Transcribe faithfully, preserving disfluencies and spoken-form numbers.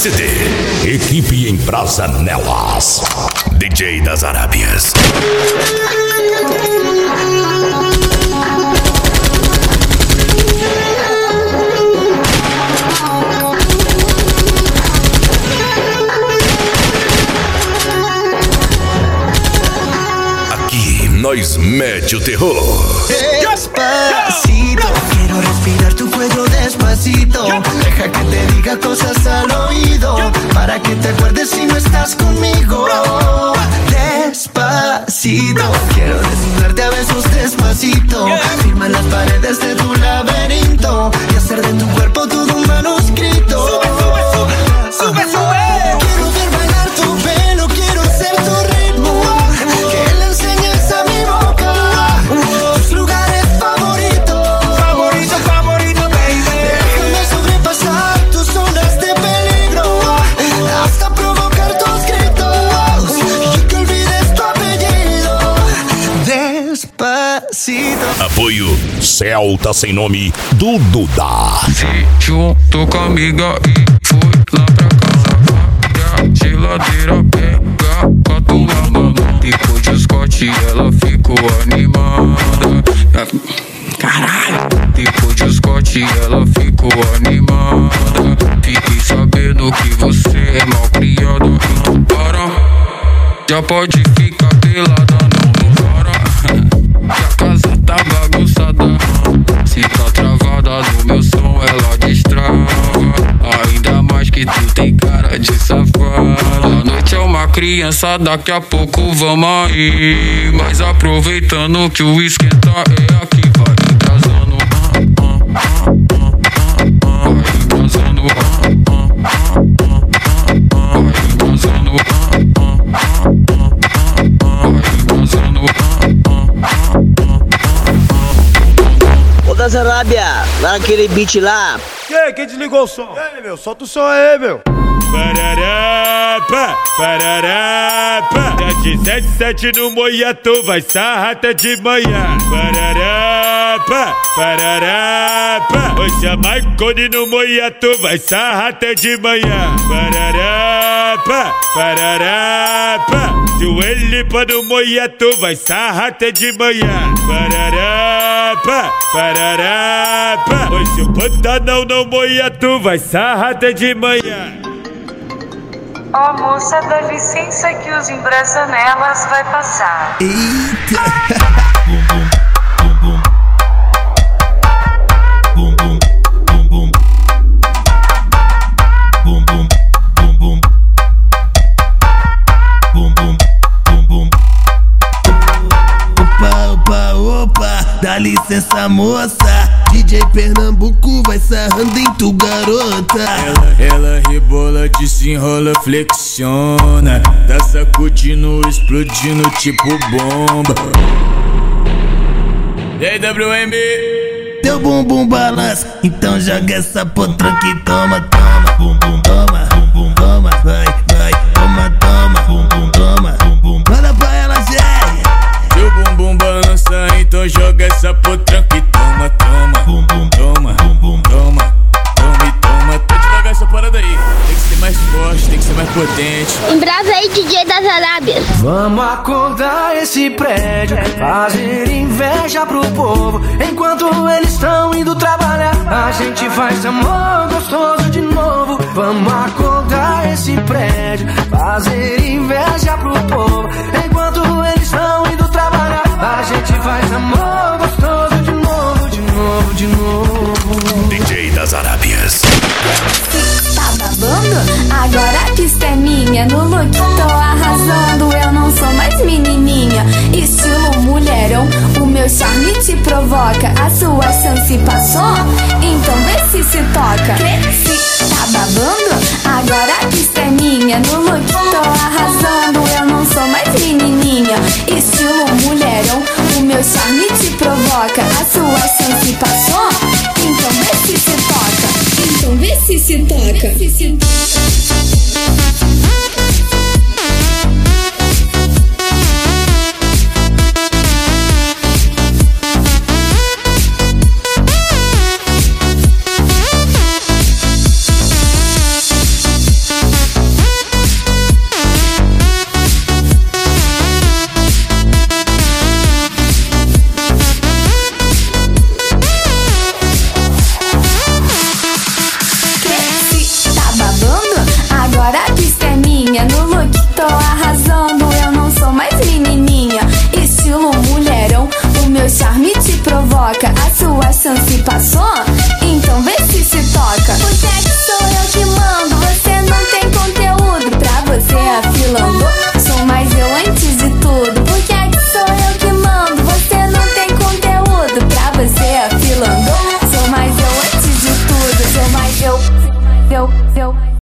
C D, equipe em Praça Nelas, D J das Arábias. Aqui nós mete o terror. Despacito, quiero respirar tu cuello despacito. Deja que te diga cosas al oído, para que te acuerdes si no estás conmigo. Despacito, quiero desnudarte a besos despacito. Firma las paredes de tu laberinto y hacer de tu cuerpo todo un manuscrito. Sube, sube, sube, sube, sube. Quiero ver bailar tu pelo, quiero ser tu ritmo, que le enseñes a mi boca tus lugares favoritos, favorito, favorito, baby. Déjame sobrepasar tus zonas de peligro, hasta provocar tus gritos y que olvides tu apellido. Despacito. Apoio Celta Sem Nome do Duda. Se juntou com a amiga e foi lá pra casa, a geladeira pega com a tua mão. Depois de Scott ela ficou animada. Caralho. Depois de Scott ela ficou animada. Fiquei sabendo que você é mal criada. Então para, já pode ficar pelada, não me para. Que a casa tá bagunçada. Se tá travada no meu som ela destrava. Ainda mais que tu tem cara de safada. A noite é uma criança, daqui a pouco vamos aí. Mas aproveitando que o esquenta é aqui, vai embrasando, ah, ah, ah, ah, ah, vai embrasando, ah, ah, ah, ah, ah, vai embrasando, ah, ah, ah, ah, vai embrasando, ah, ah. Ô das Arábia, lá naquele beat lá. Quem? Quem desligou o som? E aí, meu? Solta o som aí, meu. Pararapa, pararapa. sete sete sete no Moiatô, vai sarrar até de manhã. Pararapa, pararapa. Hoje a Marconi no Moiatô, vai sarrar até de manhã. Pararapa, pararapa. Joelho no Moiatô, vai sarrar até de manhã. Pararapa, pararapa. Hoje o Pantanal no Moiatô, vai sarrar até de manhã. Ó oh, moça, dá licença que os embrasanelas vai passar. Eita! Bum bum bum bum bum bum bum bum bum bum bum bum. Opa, opa, opa, dá licença moça. D J Pernambuco vai sarrando em tu garota. Ela, ela rebola, desenrola, flexiona. Tá sacudindo, explodindo tipo bomba. E aí, W M B? Teu bumbum balança, então joga essa potranca e toma, toma. Bum bum, toma, bum bum, toma, vai, vai, toma, toma, bum bum, toma, bum bum. Manda pra ela, Jerry. Teu bumbum balança, então joga essa potranca e toma, toma, bum bum, toma, bum bum, toma, toma e toma. Tá devagar essa parada aí. Tem que ser mais forte, tem que ser mais potente. Embrasa aí, D J das Arábias. Vamos acordar esse prédio, fazer inveja pro povo. Enquanto eles estão indo trabalhar, a gente faz amor gostoso de novo. Vamos acordar esse prédio, fazer inveja pro povo. Enquanto eles estão indo trabalhar, a gente faz amor gostoso de novo, de novo, de novo. D J das Arábias. Tá babando? Agora a pista é minha. No look tô arrasando, eu não sou mais menininha. Estilo mulherão, o meu charme te provoca. A sua chance passou? Então vê se se toca. Se tá babando? Agora a pista é minha. No look tô arrasando, eu não sou mais menininha. Estilo mulherão, o meu charme te provoca. A sua chance passou? Então vê se se toca. Então vê se se toca. Se se chance passou.